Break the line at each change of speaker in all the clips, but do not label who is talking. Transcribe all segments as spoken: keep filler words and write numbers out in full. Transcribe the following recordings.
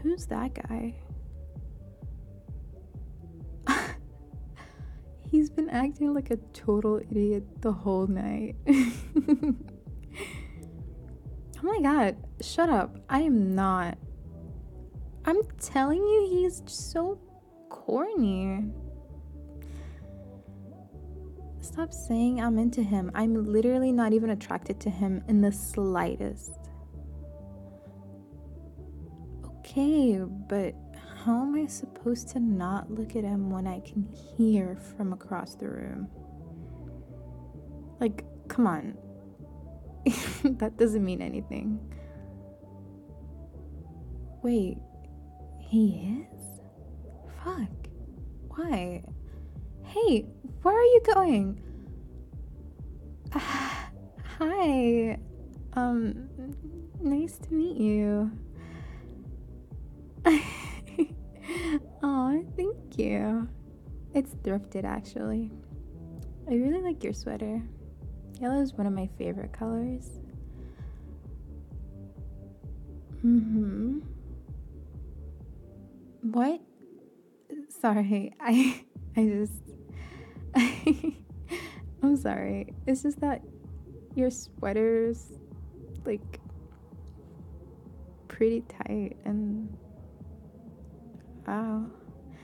Who's that guy? He's been acting like a total idiot the whole night. Oh my god, shut up. I am not. I'm telling you, he's so corny. Stop saying I'm into him. I'm literally not even attracted to him in the slightest. Okay, but how am I supposed to not look at him when I can hear from across the room? Like, come on. That doesn't mean anything. Wait, he is? Fuck. Why? Hey, where are you going? Uh, hi. Um, nice to meet you. Aw, thank you. It's thrifted, actually. I really like your sweater. Yellow is one of my favorite colors. Mm-hmm. What? Sorry, I I just I'm sorry. It's just that your sweater's like pretty tight and wow.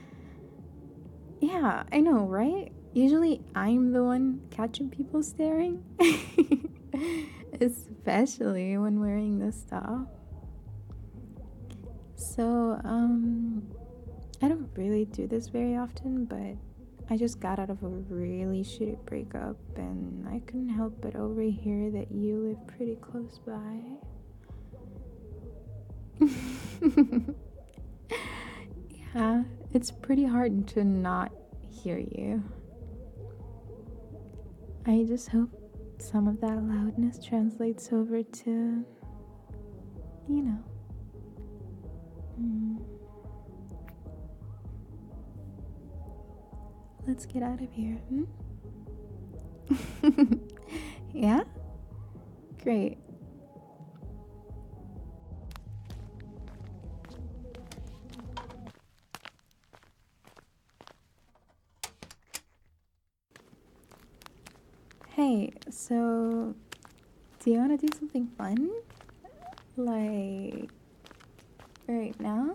Yeah, I know, right? Usually I'm the one catching people staring. Especially when wearing this stuff. So, um, I don't really do this very often, but I just got out of a really shitty breakup and I couldn't help but overhear that you live pretty close by. Yeah, it's pretty hard to not hear you. I just hope some of that loudness translates over to, you know. Mm. Let's get out of here, hmm? Yeah? Great. Hey, so do you want to do something fun? Like, right now?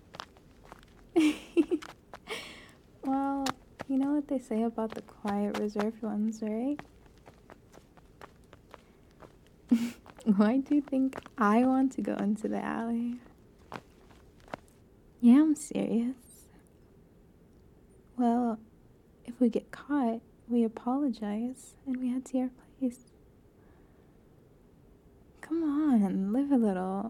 Well, you know what they say about the quiet, reserved ones, right? Why do you think I want to go into the alley? Yeah, I'm serious. Well, if we get caught, we apologize and we head to your place. Come on, live a little.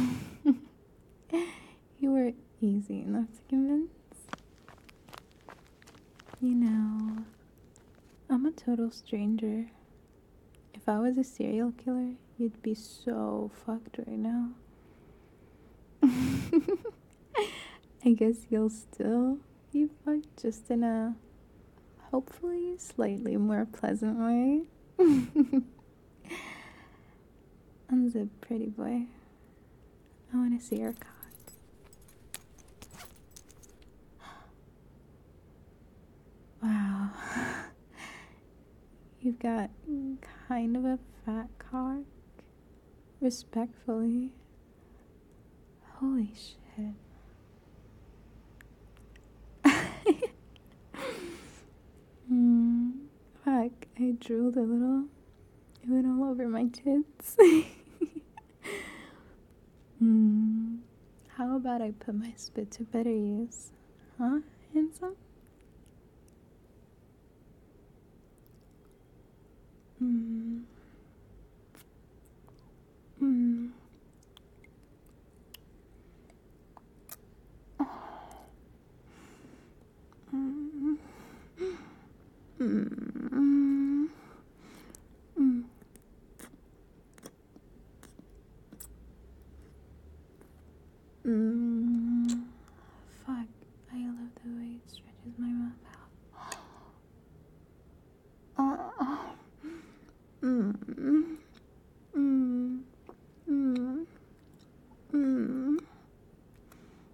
You were easy enough to convince. You know, I'm a total stranger. If I was a serial killer, you'd be so fucked right now. I guess you'll still be fucked, just in a hopefully slightly more pleasant way. Unzip, pretty boy. I want to see your cock. Wow. You've got kind of a fat cock. Respectfully. Holy shit. mm, fuck, I drooled a little. It went all over my tits. mm, how about I put my spit to better use? Huh, handsome? Mm. Mm. Mm. Mm. Mm. Mm. Fuck, I love the way it stretches my mouth out. Uh, mm. Mm. Mm. Mm.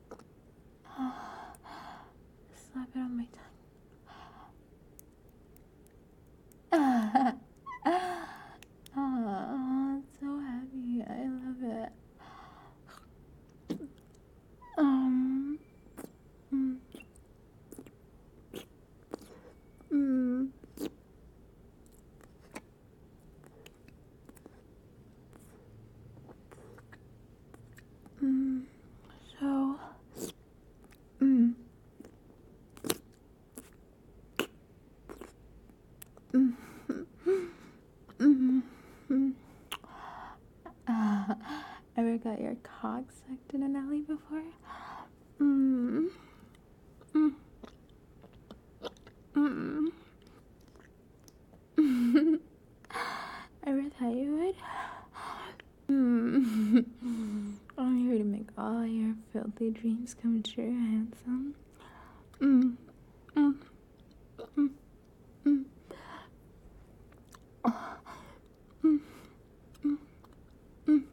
ever got your cock sucked in an alley before? Mm. Mm. Mm. Ever thought you would? Mm. I'm here to make all your filthy dreams come true, handsome. Mm. Mm. Mm. Mm. Mm. Mm. Mm.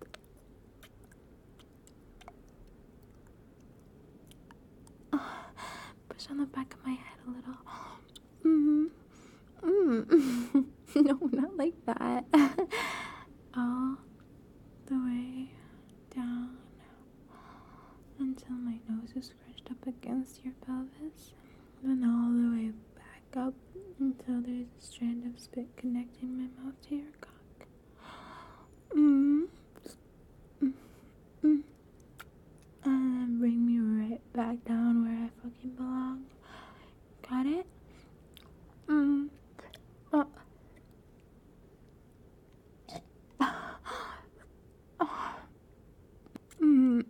Push on the back of my head a little. Mm. Mm. No, not like that. All the way down until my nose is scrunched up against your pelvis, then all the way back up until there's a strand of spit connecting my mouth to your cock. Mm. Mm. Mm. And bring me right back down where I fucking belong. Got it? Mm. Uh. Mm.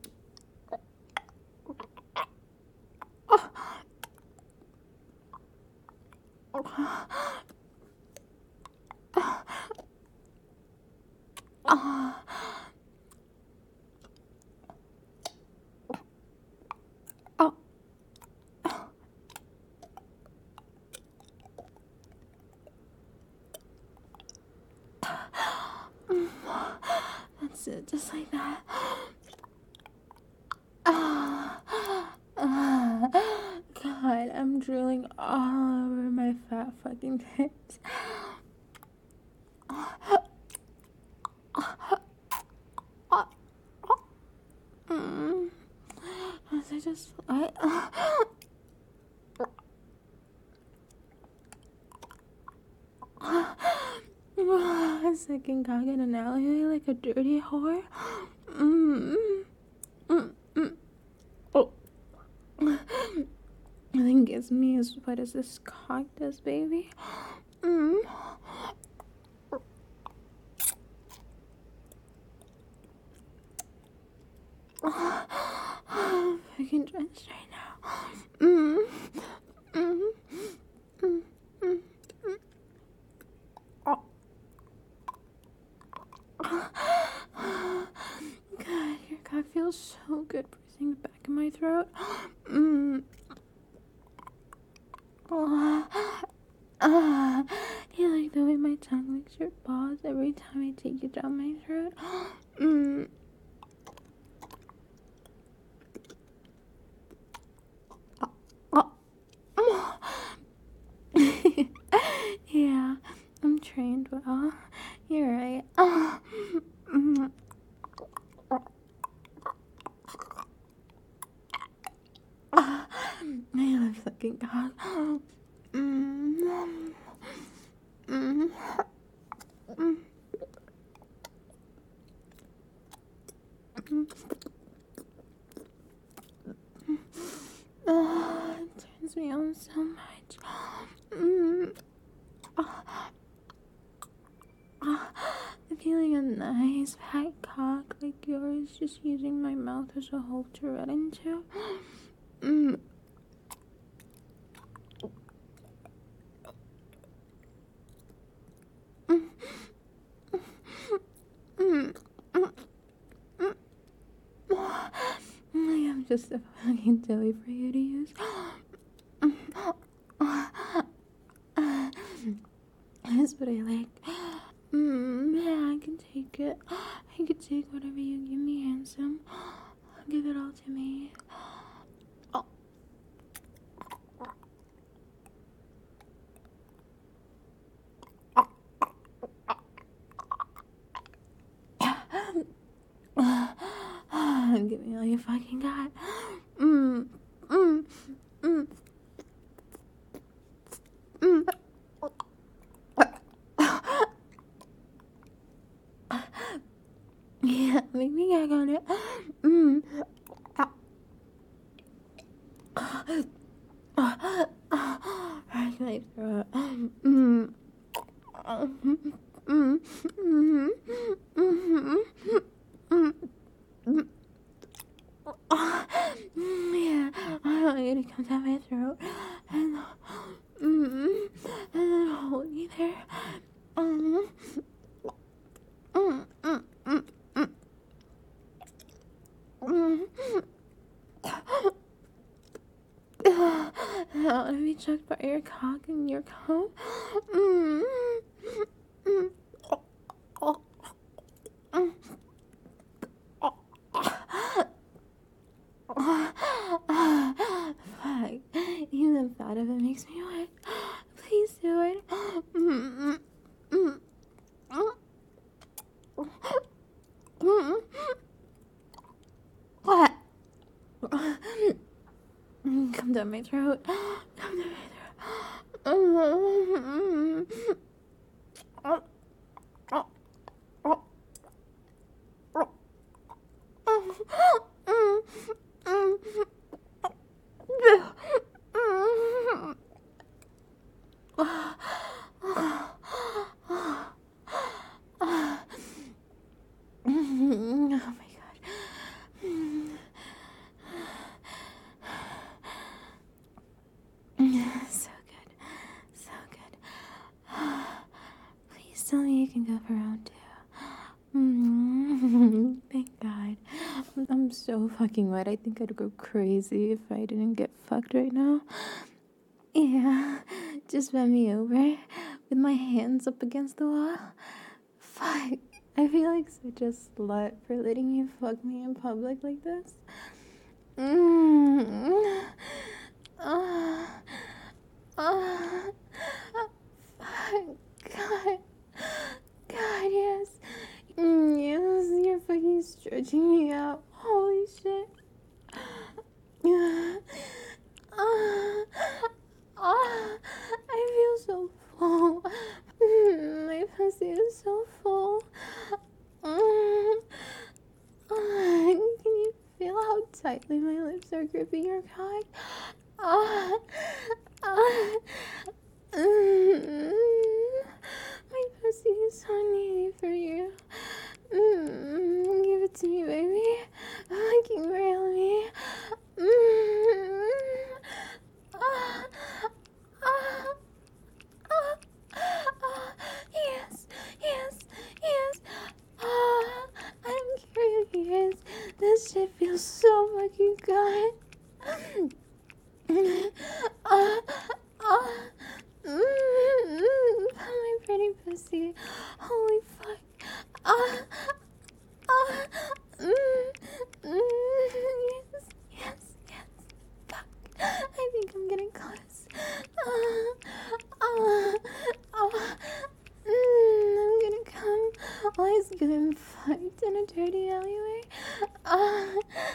That's it, just like that. God, I'm drooling all over my fat fucking tits. Mm. As I just I second cock in an alleyway like a dirty whore. Mm. Mm. Mm. Oh. Nothing gets me as wet as this cock does, baby. Mm. I can drenched right now. Mm. Mm. Mm. Mm. Mm. Oh. God, your cock feels so good pressing the back of my throat. Mm. Oh. Ah. You like the way my tongue licks your balls every time I take you down my throat? Mm. Yeah, I'm trained well. You're right. Oh. Mm. I love sucking cock. Mm. Mm. Mm. Mm. Oh, it turns me on so much. Mm. Feeling a nice fat cock like yours, just using my mouth as a hole to run into. Mm. Mm. Mm. Mm. Mm. I'm just a fucking jelly for you to use. That's what I like. Mm, yeah, I can take it. I can take whatever you give me, handsome. Give it all to me. Oh. Give me all you fucking got. Mm, mm, mm, mm. Yeah, make me gag on it. Mm. Right, my throat. Mm. Mm. Mm. Mm. Mm. come down my throat and mm, and then hold me there. Mm, mm, mm, mm, mm, mm. I want to be choked by your cock and your cum. Mm, mm, mm, mm. Fuck. Even the thought of it makes me wet. Please do it. Mm, mm, mm, mm. What? Come down my throat. Come down my throat. Oh my god. So good. So good. Please tell me you can go for round two. Mm, thank God. I'm so fucking wet. I think I'd go crazy if I didn't get fucked right now. Yeah. Just bend me over with my hands up against the wall. Fuck. I feel like such a slut for letting you fuck me in public like this. Mm. Uh, uh, fuck. God. God, yes. Mm, yes, you're fucking stretching me out. Holy shit. Uh, uh, uh, I feel so full. Mm, my pussy is so full. Mm, uh, can you feel how tightly my lips are gripping your cock? Uh, uh, mm, my pussy is so needy for you. Mm, give it to me, baby. Fucking rail me. Mm, ah, ah, ah, ah, yes, yes, yes. Ah, I'm curious. This shit feels so fucking good. Ah, ah, mm, my pretty pussy. Holy fuck. Ah, ah, mm, mm, yes, yes, yes. Fuck. I think I'm getting close. Ah, ah, ah, mm, I'm gonna come. Always getting fucked in a dirty alleyway. Ah,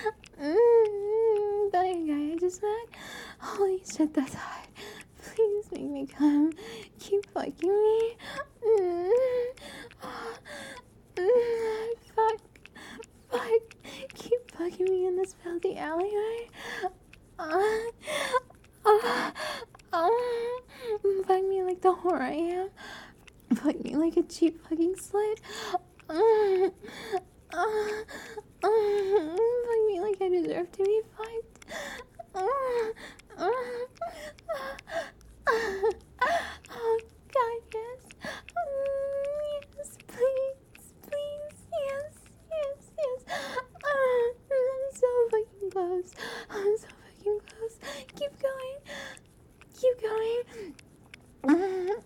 mm, that guy I just met. Holy shit, that's hot. Please make me come. Keep fucking me. Mm, ah, mm, fuck. Fuck. Keep fucking me in this filthy alleyway. Uh, uh, uh, fuck me like the whore I am. Fuck me like a cheap fucking slut. Uh, uh, uh, fuck me like I deserve to be fucked. Uh, uh, uh, oh God, yes. Um, yes, please, please, yes, yes, yes. Uh, I'm so fucking close. I'm so fucking close. Keep going. Keep going. Uh,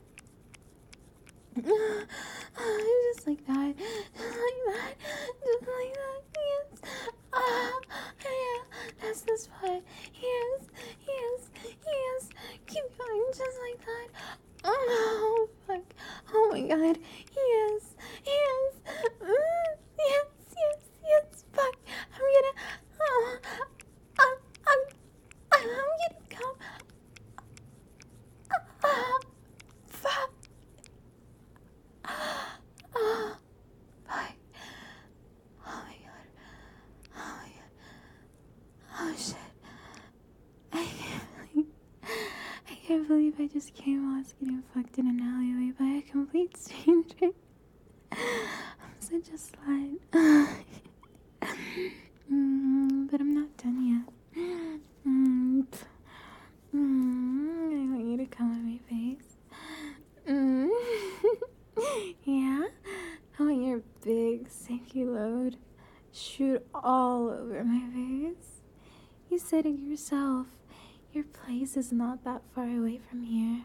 uh, just like that. Just like that. Just like that. Yes. Ah, yeah. That's the spot. Yes. Yes. Yes. Keep going. Just like that. Oh, fuck. Oh my god. Yes. Yes. Mm, yes. Yes. Yes. Fuck. I'm gonna. Uh, I'm. I'm. I'm gonna come. Uh, fuck. Oh, fuck. Oh my god. Oh my god. Oh shit. I can't believe. I can't believe I just came while I was getting fucked in an alleyway by a complete stranger. I'm such a slut. mm, but I'm not done yet. Mm, shoot all over my face. You said it yourself. Your place is not that far away from here.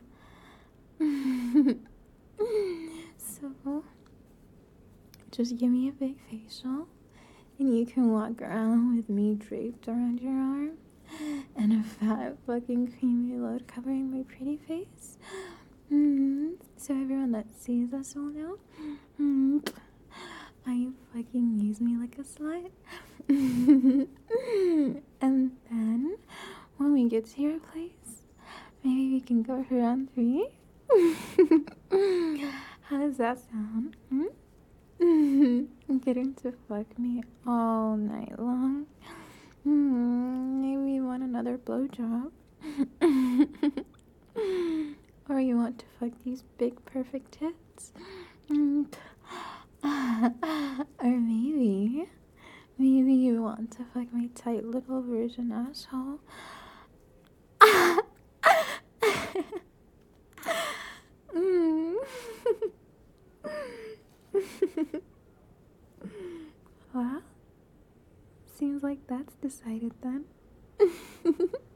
So, just give me a big facial, and you can walk around with me draped around your arm, and a fat fucking creamy load covering my pretty face. Mm-hmm. So everyone that sees us will know. Mm-hmm. How you fucking use me like a slut. And then, when we get to your place, maybe we can go for round three. How does that sound? Hmm? Getting to fuck me all night long. Hmm, maybe you want another blowjob. Or you want to fuck these big perfect tits. Mm. Or maybe, maybe you want to fuck my tight little virgin asshole. Mm. Well, seems like that's decided then.